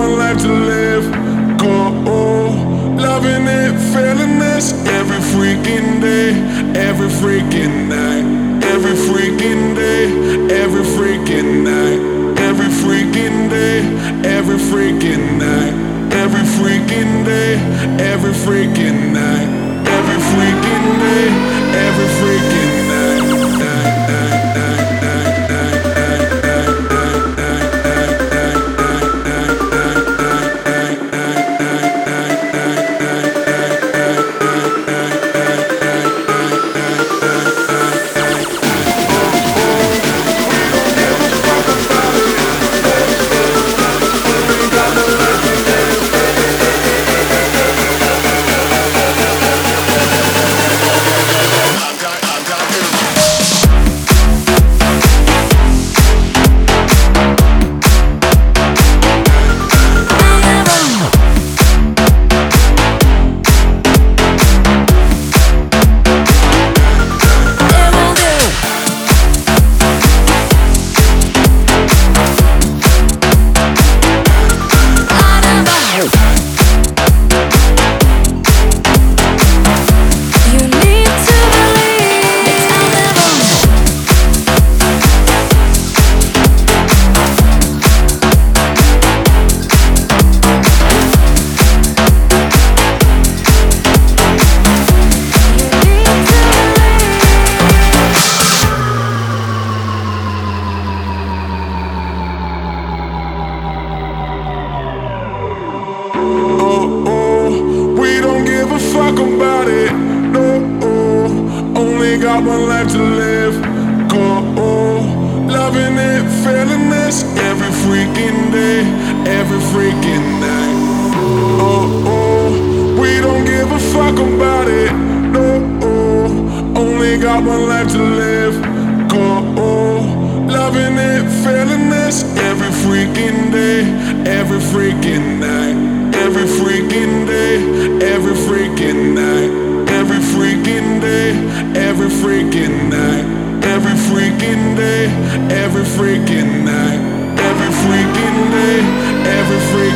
one life to live. Go, loving it, feeling this every freaking day, every freaking night, every freaking day, every freaking night, every freaking day, every freaking night, every freaking day, every freaking night, every freaking day, every freaking night. Fuck about it, no, only got one life to live. Go, loving it, feeling this every freaking day, every freaking night. We don't give a fuck about it, no, only got one life to live. Go, loving it, feeling this every freaking day, every freaking night, every freaking day, every freaking night, every freaking day, every freaking night, every freaking day, every freaking night, every freaking day, every freaking